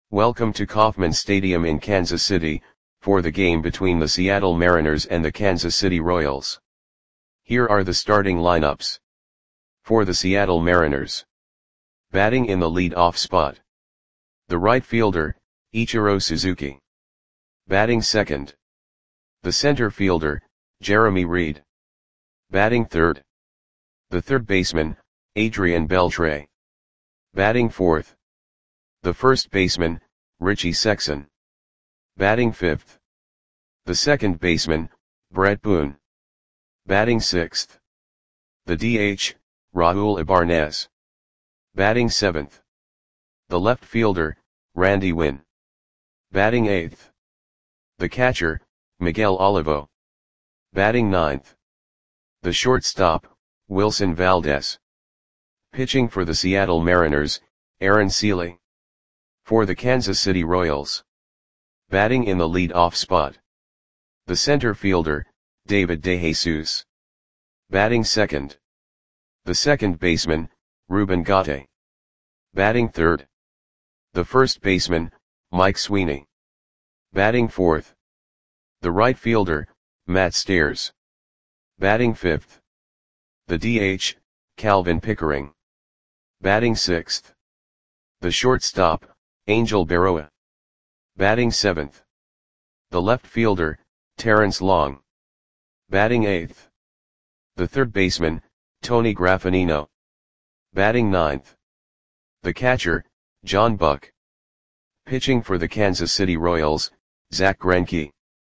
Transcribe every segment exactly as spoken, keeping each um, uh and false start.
Welcome to Kauffman Stadium in Kansas City, for the game between the Seattle Mariners and the Kansas City Royals. Here are the starting lineups. For the Seattle Mariners. Batting in the lead-off spot. The right fielder, Ichiro Suzuki. Batting second. The center fielder, Jeremy Reed. Batting third. The third baseman, Adrian Beltre. Batting fourth. The first baseman, Richie Sexson. Batting fifth. The second baseman, Bret Boone. Batting sixth. The D H, Raul Ibanez. Batting seventh. The left fielder, Randy Winn. Batting eighth. The catcher, Miguel Olivo. Batting ninth. The shortstop, Wilson Valdez. Pitching for the Seattle Mariners, Aaron Sele. For the Kansas City Royals. Batting in the lead-off spot. The center fielder, David DeJesus. Batting second. The second baseman, Ruben Gatti. Batting third. The first baseman, Mike Sweeney. Batting fourth. The right fielder, Matt Stairs. Batting fifth. The D H, Calvin Pickering. Batting sixth. The shortstop, Angel Berroa. Batting seventh. The left fielder, Terrence Long. Batting eighth. The third baseman, Tony Graffanino. Batting ninth. The catcher, John Buck. Pitching for the Kansas City Royals, Zach Greinke.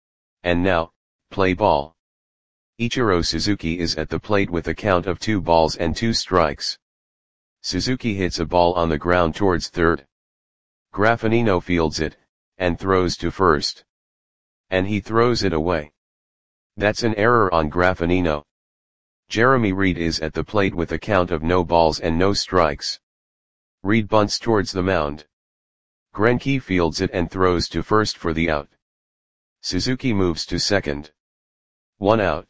And now, play ball. Ichiro Suzuki is at the plate with a count of two balls and two strikes. Suzuki hits a ball on the ground towards third. Graffanino fields it, and throws to first. And he throws it away. That's an error on Graffanino. Jeremy Reed is at the plate with a count of no balls and no strikes. Reed bunts towards the mound. Greinke fields it and throws to first for the out. Suzuki moves to second. One out.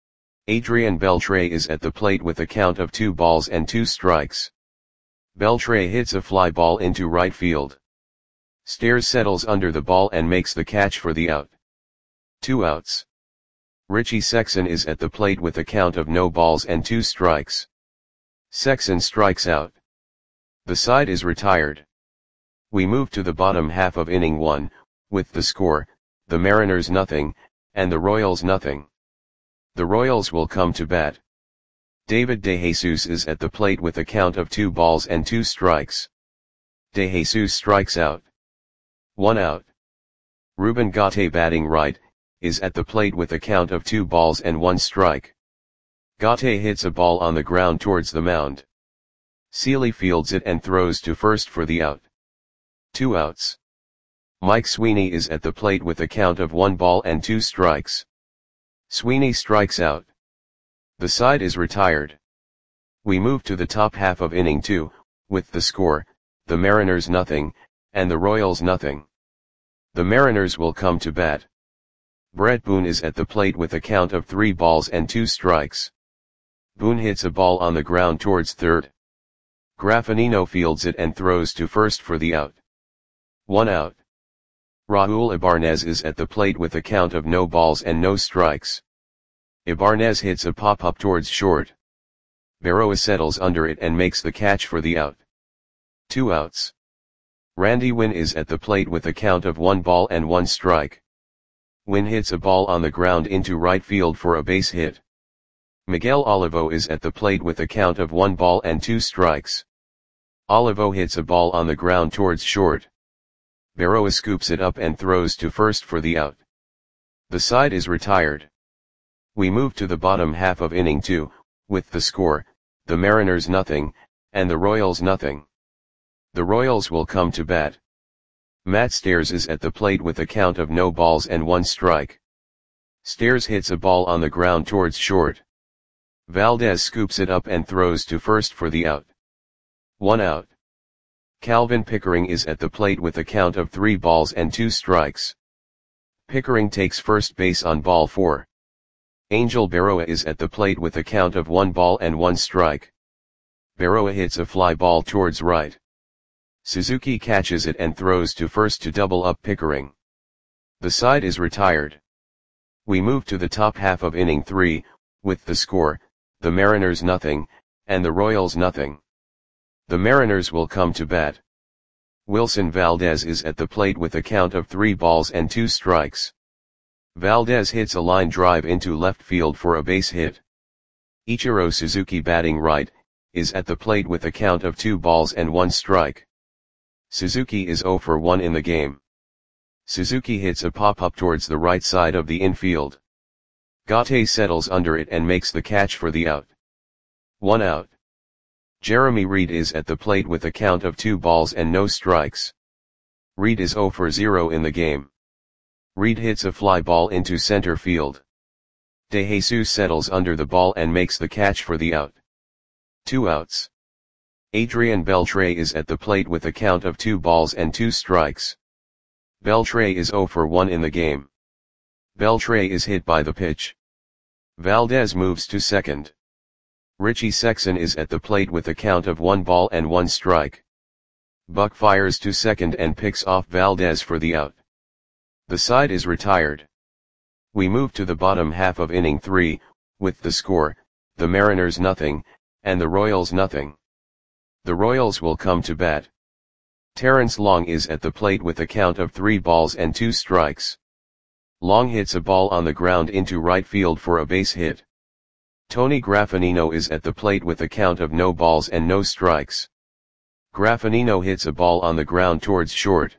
Adrian Beltre is at the plate with a count of two balls and two strikes. Beltre hits a fly ball into right field. Stairs settles under the ball and makes the catch for the out. Two outs. Richie Sexson is at the plate with a count of no balls and two strikes. Sexson strikes out. The side is retired. We move to the bottom half of inning one, with the score, the Mariners nothing, and the Royals nothing. The Royals will come to bat. David DeJesus is at the plate with a count of two balls and two strikes. DeJesus strikes out. One out. Ruben Gatti batting right, is at the plate with a count of two balls and one strike. Gatti hits a ball on the ground towards the mound. Sele fields it and throws to first for the out. Two outs. Mike Sweeney is at the plate with a count of one ball and two strikes. Sweeney strikes out. The side is retired. We move to the top half of inning two, with the score, the Mariners nothing, and the Royals nothing. The Mariners will come to bat. Bret Boone is at the plate with a count of three balls and two strikes. Boone hits a ball on the ground towards third. Graffanino fields it and throws to first for the out. One out. Raul Ibanez is at the plate with a count of no balls and no strikes. Ibanez hits a pop-up towards short. Berroa settles under it and makes the catch for the out. Two outs. Randy Winn is at the plate with a count of one ball and one strike. Winn hits a ball on the ground into right field for a base hit. Miguel Olivo is at the plate with a count of one ball and two strikes. Olivo hits a ball on the ground towards short. Berroa scoops it up and throws to first for the out. The side is retired. We move to the bottom half of inning two, with the score, the Mariners nothing, and the Royals nothing. The Royals will come to bat. Matt Stairs is at the plate with a count of no balls and one strike. Stairs hits a ball on the ground towards short. Valdez scoops it up and throws to first for the out. One out. Calvin Pickering is at the plate with a count of three balls and two strikes. Pickering takes first base on ball four. Angel Berroa is at the plate with a count of one ball and one strike. Berroa hits a fly ball towards right. Suzuki catches it and throws to first to double up Pickering. The side is retired. We move to the top half of inning three, with the score, the Mariners nothing, and the Royals nothing. The Mariners will come to bat. Wilson Valdez is at the plate with a count of three balls and two strikes. Valdez hits a line drive into left field for a base hit. Ichiro Suzuki, batting right, is at the plate with a count of two balls and one strike. Suzuki is zero for one in the game. Suzuki hits a pop-up towards the right side of the infield. Gate settles under it and makes the catch for the out. One out. Jeremy Reed is at the plate with a count of two balls and no strikes. Reed is zero for zero in the game. Reed hits a fly ball into center field. De Jesus settles under the ball and makes the catch for the out. Two outs. Adrian Beltre is at the plate with a count of two balls and two strikes. Beltre is zero for one in the game. Beltre is hit by the pitch. Valdez moves to second. Richie Sexson is at the plate with a count of one ball and one strike. Buck fires to second and picks off Valdez for the out. The side is retired. We move to the bottom half of inning three, with the score, the Mariners nothing, and the Royals nothing. The Royals will come to bat. Terrence Long is at the plate with a count of three balls and two strikes. Long hits a ball on the ground into right field for a base hit. Tony Graffinino is at the plate with a count of no balls and no strikes. Graffinino hits a ball on the ground towards short.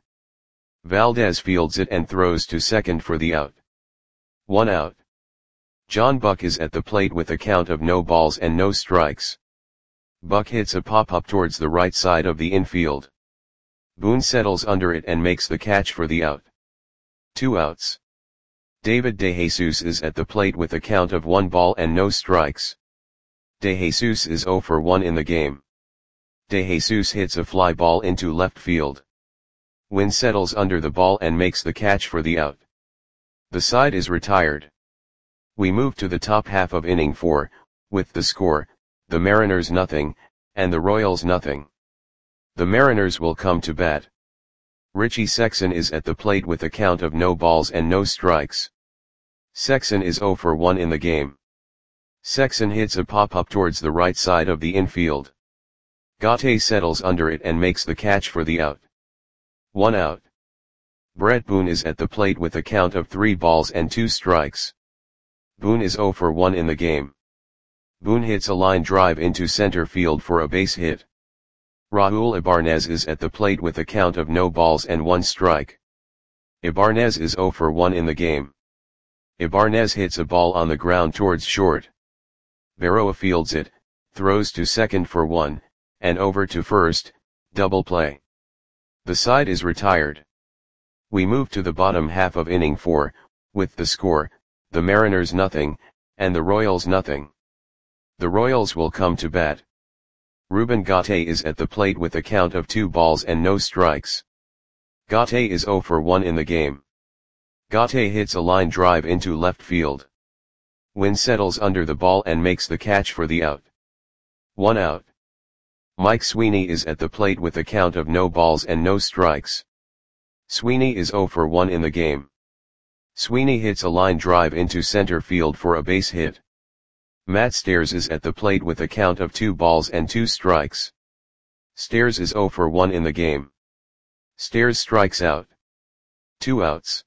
Valdez fields it and throws to second for the out. One out. John Buck is at the plate with a count of no balls and no strikes. Buck hits a pop-up towards the right side of the infield. Boone settles under it and makes the catch for the out. Two outs. David De Jesus is at the plate with a count of one ball and no strikes. De Jesus is zero for one in the game. De Jesus hits a fly ball into left field. Wynn settles under the ball and makes the catch for the out. The side is retired. We move to the top half of inning four, with the score, the Mariners nothing, and the Royals nothing. The Mariners will come to bat. Richie Sexson is at the plate with a count of no balls and no strikes. Sexson is zero for one in the game. Sexson hits a pop-up towards the right side of the infield. Gate settles under it and makes the catch for the out. One out. Brett Boone is at the plate with a count of three balls and two strikes. Boone is zero for one in the game. Boone hits a line drive into center field for a base hit. Raul Ibanez is at the plate with a count of no balls and one strike. Ibanez is zero for one in the game. Ibanez hits a ball on the ground towards short. Berroa fields it, throws to second for one, and over to first, double play. The side is retired. We move to the bottom half of inning four, with the score, the Mariners nothing, and the Royals nothing. The Royals will come to bat. Ruben Gate is at the plate with a count of two balls and no strikes. Gate is zero for one in the game. Gate hits a line drive into left field. Wynn settles under the ball and makes the catch for the out. One out. Mike Sweeney is at the plate with a count of no balls and no strikes. Sweeney is zero for one in the game. Sweeney hits a line drive into center field for a base hit. Matt Stairs is at the plate with a count of two balls and two strikes. Stairs is zero for one in the game. Stairs strikes out. Two outs.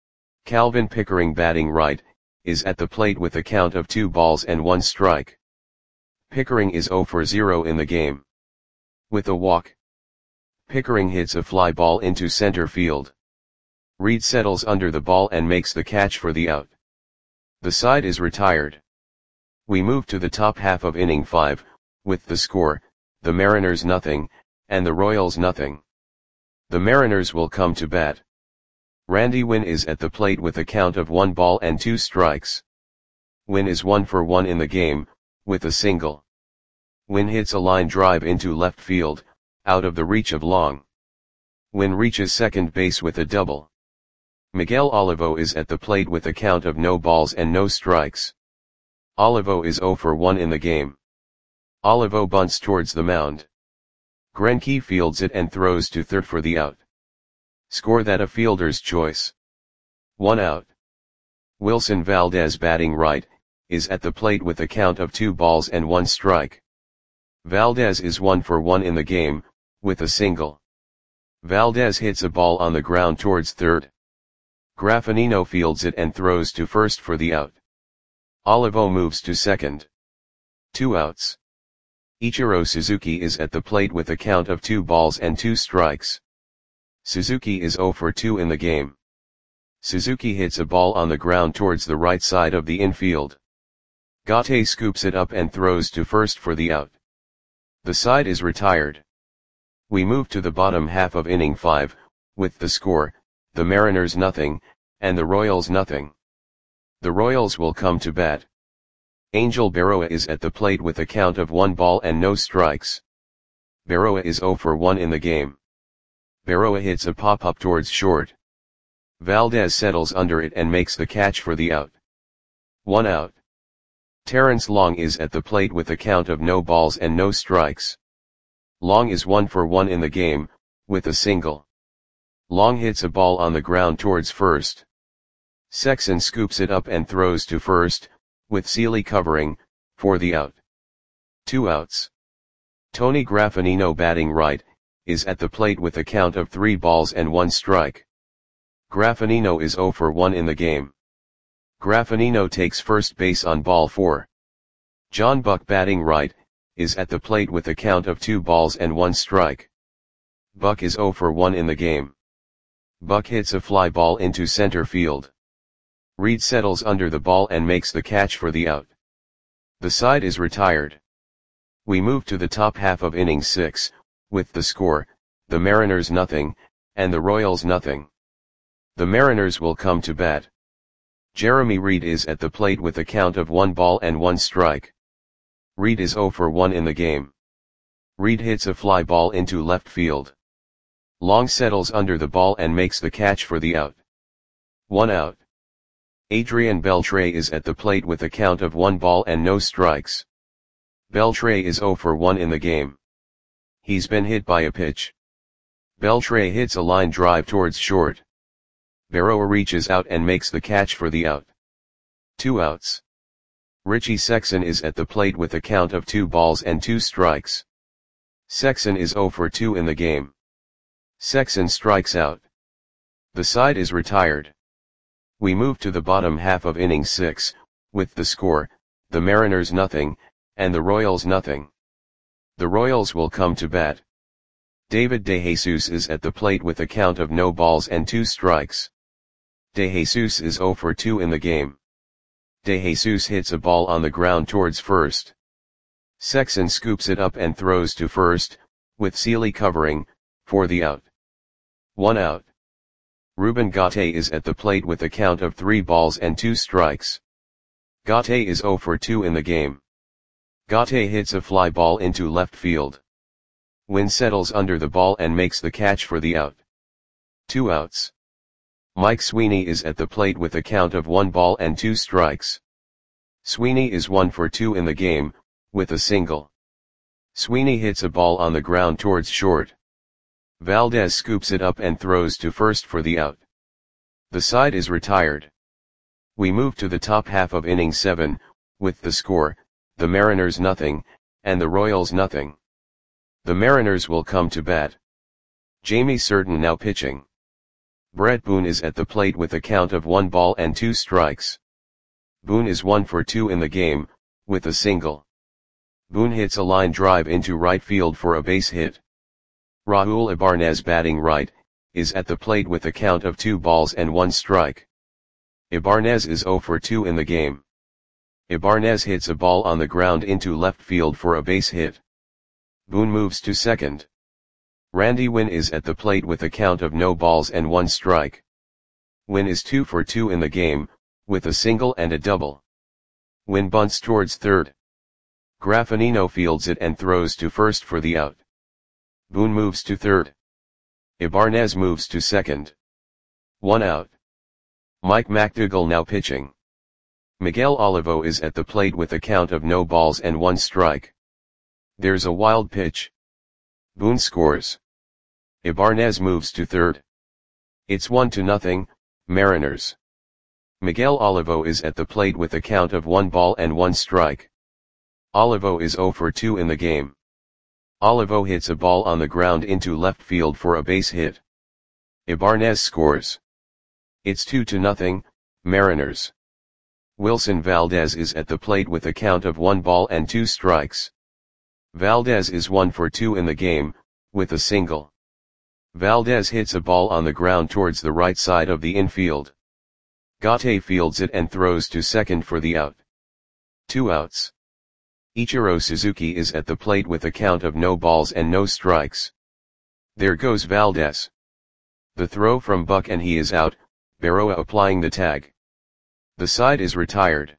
Calvin Pickering, batting right, is at the plate with a count of two balls and one strike. Pickering is zero for zero in the game. With a walk, Pickering hits a fly ball into center field. Reed settles under the ball and makes the catch for the out. The side is retired. We move to the top half of inning five, with the score, the Mariners nothing, and the Royals nothing. The Mariners will come to bat. Randy Wynn is at the plate with a count of one ball and two strikes. Wynn is one for one in the game, with a single. Wynn hits a line drive into left field, out of the reach of Long. Wynn reaches second base with a double. Miguel Olivo is at the plate with a count of no balls and no strikes. Olivo is zero for one in the game. Olivo bunts towards the mound. Greinke fields it and throws to third for the out. Score that a fielder's choice. One out. Wilson Valdez batting right, is at the plate with a count of two balls and one strike. Valdez is one for one in the game, with a single. Valdez hits a ball on the ground towards third. Graffinino fields it and throws to first for the out. Olivo moves to second. Two outs. Ichiro Suzuki is at the plate with a count of two balls and two strikes. Suzuki is zero for two in the game. Suzuki hits a ball on the ground towards the right side of the infield. Gate scoops it up and throws to first for the out. The side is retired. We move to the bottom half of inning five, with the score, the Mariners nothing, and the Royals nothing. The Royals will come to bat. Angel Berroa is at the plate with a count of one ball and no strikes. Berroa is zero for one in the game. Berroa hits a pop-up towards short. Valdez settles under it and makes the catch for the out. One out. Terrence Long is at the plate with a count of no balls and no strikes. Long is one for one in the game, with a single. Long hits a ball on the ground towards first. Sexson scoops it up and throws to first, with Seeley covering, for the out. Two outs. Tony Graffinino batting right, is at the plate with a count of three balls and one strike. Graffinino is zero for one in the game. Graffinino takes first base on ball four. John Buck batting right, is at the plate with a count of two balls and one strike. Buck is zero for one in the game. Buck hits a fly ball into center field. Reed settles under the ball and makes the catch for the out. The side is retired. We move to the top half of inning six, with the score, the Mariners nothing, and the Royals nothing. The Mariners will come to bat. Jeremy Reed is at the plate with a count of one ball and one strike. Reed is zero for one in the game. Reed hits a fly ball into left field. Long settles under the ball and makes the catch for the out. One out. Adrian Beltre is at the plate with a count of one ball and no strikes. Beltre is zero for one in the game. He's been hit by a pitch. Beltre hits a line drive towards short. Berroa reaches out and makes the catch for the out. Two outs. Richie Sexson is at the plate with a count of two balls and two strikes. Sexson is zero for two in the game. Sexson strikes out. The side is retired. We move to the bottom half of inning six, with the score, the Mariners nothing, and the Royals nothing. The Royals will come to bat. David DeJesus is at the plate with a count of no balls and two strikes. DeJesus is zero for two in the game. DeJesus hits a ball on the ground towards first. Sexson scoops it up and throws to first, with Seeley covering, for the out. One out. Ruben Gate is at the plate with a count of three balls and two strikes. Gate is zero for two in the game. Gate hits a fly ball into left field. Wynn settles under the ball and makes the catch for the out. Two outs. Mike Sweeney is at the plate with a count of one ball and two strikes. Sweeney is one for two in the game, with a single. Sweeney hits a ball on the ground towards short. Valdez scoops it up and throws to first for the out. The side is retired. We move to the top half of inning seven, with the score, the Mariners nothing, and the Royals nothing. The Mariners will come to bat. Jamie Certain now pitching. Brett Boone is at the plate with a count of one ball and two strikes. Boone is one for two in the game, with a single. Boone hits a line drive into right field for a base hit. Raul Ibanez batting right, is at the plate with a count of two balls and one strike. Ibanez is zero for two in the game. Ibanez hits a ball on the ground into left field for a base hit. Boone moves to second. Randy Wynn is at the plate with a count of no balls and one strike. Wynn is two for two in the game, with a single and a double. Wynn bunts towards third. Graffinino fields it and throws to first for the out. Boone moves to third. Ibanez moves to second. One out. Mike McDougall now pitching. Miguel Olivo is at the plate with a count of no balls and one strike. There's a wild pitch. Boone scores. Ibarnez moves to third. It's one to nothing, Mariners. Miguel Olivo is at the plate with a count of one ball and one strike. Olivo is zero for two in the game. Olivo hits a ball on the ground into left field for a base hit. Ibarnez scores. It's two to nothing, Mariners. Wilson Valdez is at the plate with a count of one ball and two strikes. Valdez is one for two in the game, with a single. Valdez hits a ball on the ground towards the right side of the infield. Gate fields it and throws to second for the out. Two outs. Ichiro Suzuki is at the plate with a count of no balls and no strikes. There goes Valdez. The throw from Buck and he is out, Berroa applying the tag. The side is retired.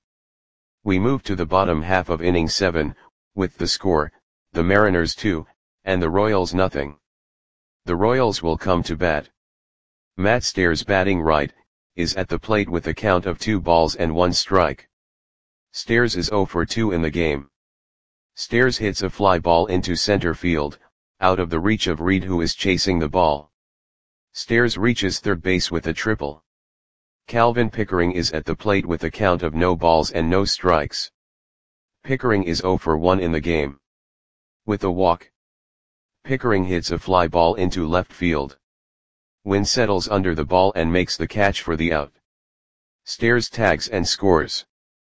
We move to the bottom half of inning seven, with the score, the Mariners two, and the Royals nothing. The Royals will come to bat. Matt Stairs batting right, is at the plate with a count of two balls and one strike. Stairs is zero for two in the game. Stairs hits a fly ball into center field, out of the reach of Reed who is chasing the ball. Stairs reaches third base with a triple. Calvin Pickering is at the plate with a count of no balls and no strikes. Pickering is zero for one in the game. With a walk. Pickering hits a fly ball into left field. Wynn settles under the ball and makes the catch for the out. Stairs tags and scores.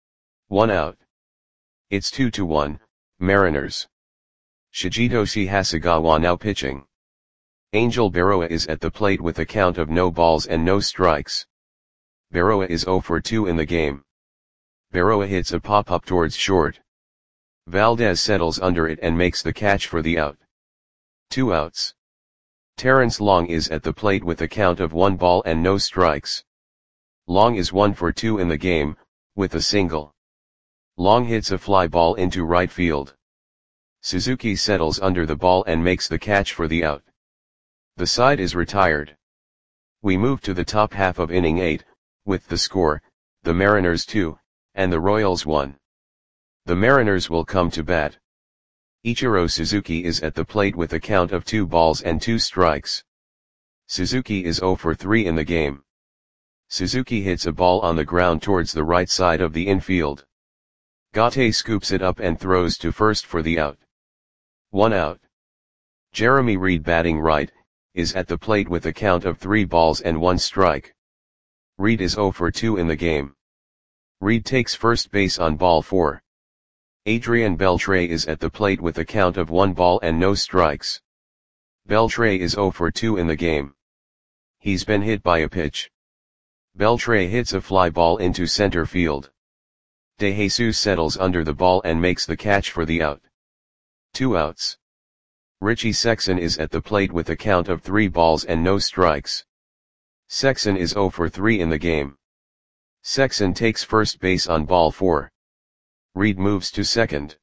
One out. It's two to one, Mariners. Shigetoshi Hasegawa now pitching. Angel Berroa is at the plate with a count of no balls and no strikes. Berroa is zero for two in the game. Berroa hits a pop-up towards short. Valdez settles under it and makes the catch for the out. Two outs. Terrence Long is at the plate with a count of one ball and no strikes. Long is one for two in the game, with a single. Long hits a fly ball into right field. Suzuki settles under the ball and makes the catch for the out. The side is retired. We move to the top half of inning eight, with the score, the Mariners two, and the Royals one. The Mariners will come to bat. Ichiro Suzuki is at the plate with a count of two balls and two strikes. Suzuki is zero for three in the game. Suzuki hits a ball on the ground towards the right side of the infield. Gate scoops it up and throws to first for the out. One out. Jeremy Reed batting right, is at the plate with a count of three balls and one strike. Reed is zero for two in the game. Reed takes first base on ball four. Adrian Beltre is at the plate with a count of one ball and no strikes. Beltre is zero for two in the game. He's been hit by a pitch. Beltre hits a fly ball into center field. De Jesus settles under the ball and makes the catch for the out. Two outs. Richie Sexson is at the plate with a count of three balls and no strikes. Sexson is zero for three in the game. Sexson takes first base on ball four. Reed moves to second.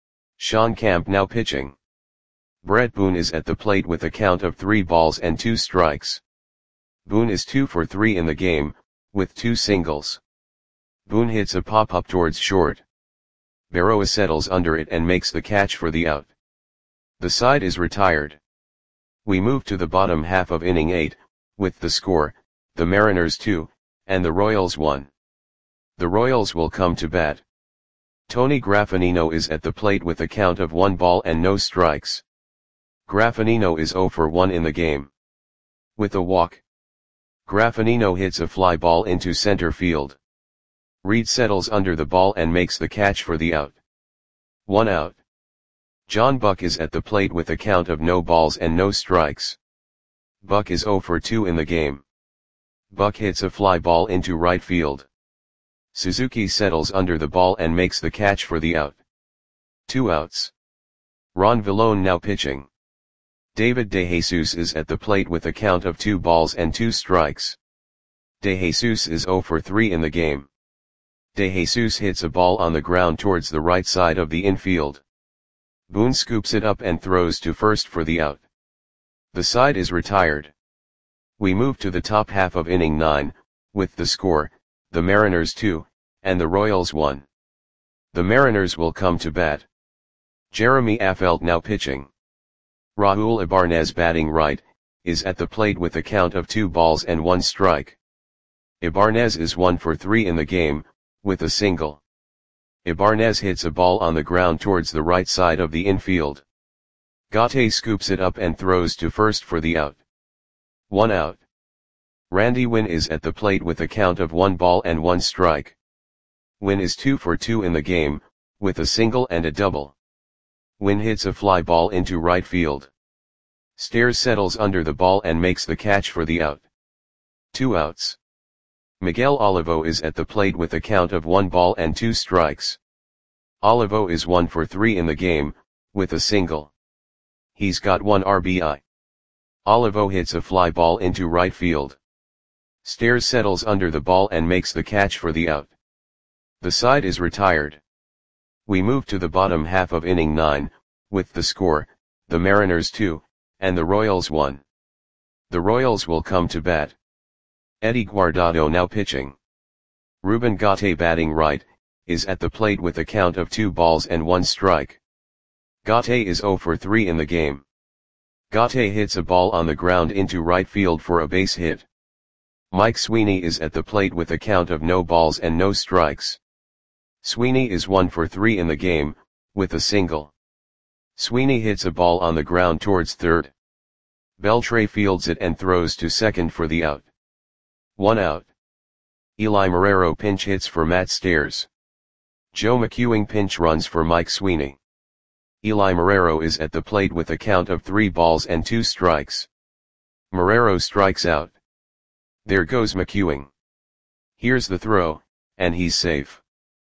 Sean Camp now pitching. Brett Boone is at the plate with a count of three balls and two strikes. Boone is two for three in the game, with two singles. Boone hits a pop-up towards short. Berroa settles under it and makes the catch for the out. The side is retired. We move to the bottom half of inning eight, with the score, the Mariners two, and the Royals one. The Royals will come to bat. Tony Graffinino is at the plate with a count of one ball and no strikes. Graffinino is zero for one in the game. With a walk. Graffinino hits a fly ball into center field. Reed settles under the ball and makes the catch for the out. One out. John Buck is at the plate with a count of no balls and no strikes. Buck is zero for two in the game. Buck hits a fly ball into right field. Suzuki settles under the ball and makes the catch for the out. Two outs. Ron Villone now pitching. David De Jesus is at the plate with a count of two balls and two strikes. De Jesus is zero for three in the game. De Jesus hits a ball on the ground towards the right side of the infield. Boone scoops it up and throws to first for the out. The side is retired. We move to the top half of inning nine, with the score, the Mariners two, and the Royals one. The Mariners will come to bat. Jeremy Affeldt now pitching. Raul Ibanez batting right, is at the plate with a count of two balls and one strike. Ibanez is one for three in the game, with a single. Ibanez hits a ball on the ground towards the right side of the infield. Gate scoops it up and throws to first for the out. One out. Randy Winn is at the plate with a count of one ball and one strike. Winn is two for two in the game, with a single and a double. Winn hits a fly ball into right field. Stairs settles under the ball and makes the catch for the out. Two outs. Miguel Olivo is at the plate with a count of one ball and two strikes. Olivo is one for three in the game, with a single. He's got one R B I. Olivo hits a fly ball into right field. Stairs settles under the ball and makes the catch for the out. The side is retired. We move to the bottom half of inning nine, with the score, the Mariners two, and the Royals one. The Royals will come to bat. Eddie Guardado now pitching. Ruben Gate batting right, is at the plate with a count of two balls and one strike. Gate is zero for three in the game. Gate hits a ball on the ground into right field for a base hit. Mike Sweeney is at the plate with a count of no balls and no strikes. Sweeney is one for three in the game, with a single. Sweeney hits a ball on the ground towards third. Beltre fields it and throws to second for the out. One out. Eli Marrero pinch hits for Matt Stairs. Joe McEwing pinch runs for Mike Sweeney. Eli Marrero is at the plate with a count of three balls and two strikes. Marrero strikes out. There goes McEwing. Here's the throw, and he's safe.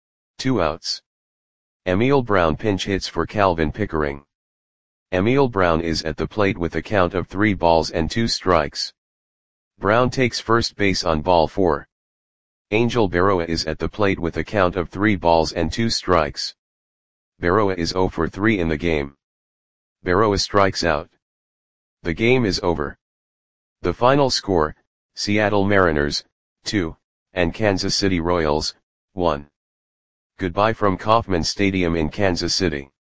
Two outs. Emil Brown pinch hits for Calvin Pickering. Emil Brown is at the plate with a count of three balls and two strikes. Brown takes first base on ball four. Angel Berroa is at the plate with a count of three balls and two strikes. Berroa is zero for three in the game. Berroa strikes out. The game is over. The final score, Seattle Mariners, two, and Kansas City Royals, one. Goodbye from Kauffman Stadium in Kansas City.